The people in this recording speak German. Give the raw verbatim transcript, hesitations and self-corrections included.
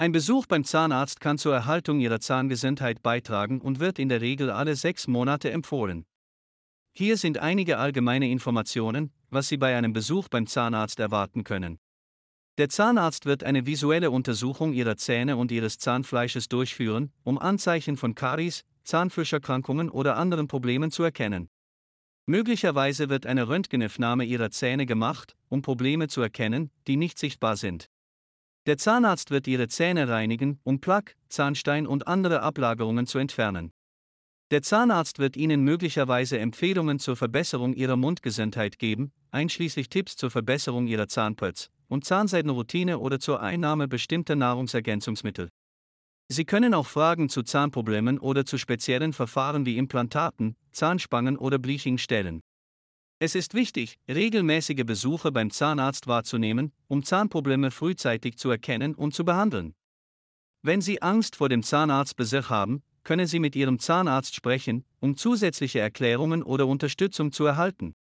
Ein Besuch beim Zahnarzt kann zur Erhaltung Ihrer Zahngesundheit beitragen und wird in der Regel alle sechs Monate empfohlen. Hier sind einige allgemeine Informationen, was Sie bei einem Besuch beim Zahnarzt erwarten können. Der Zahnarzt wird eine visuelle Untersuchung Ihrer Zähne und Ihres Zahnfleisches durchführen, um Anzeichen von Karies, Zahnfleischerkrankungen oder anderen Problemen zu erkennen. Möglicherweise wird eine Röntgenaufnahme Ihrer Zähne gemacht, um Probleme zu erkennen, die nicht sichtbar sind. Der Zahnarzt wird Ihre Zähne reinigen, um Plaque, Zahnstein und andere Ablagerungen zu entfernen. Der Zahnarzt wird Ihnen möglicherweise Empfehlungen zur Verbesserung Ihrer Mundgesundheit geben, einschließlich Tipps zur Verbesserung Ihrer Zahnputz- und Zahnseidenroutine oder zur Einnahme bestimmter Nahrungsergänzungsmittel. Sie können auch Fragen zu Zahnproblemen oder zu speziellen Verfahren wie Implantaten, Zahnspangen oder Bleaching stellen. Es ist wichtig, regelmäßige Besuche beim Zahnarzt wahrzunehmen, um Zahnprobleme frühzeitig zu erkennen und zu behandeln. Wenn Sie Angst vor dem Zahnarztbesuch haben, können Sie mit Ihrem Zahnarzt sprechen, um zusätzliche Erklärungen oder Unterstützung zu erhalten.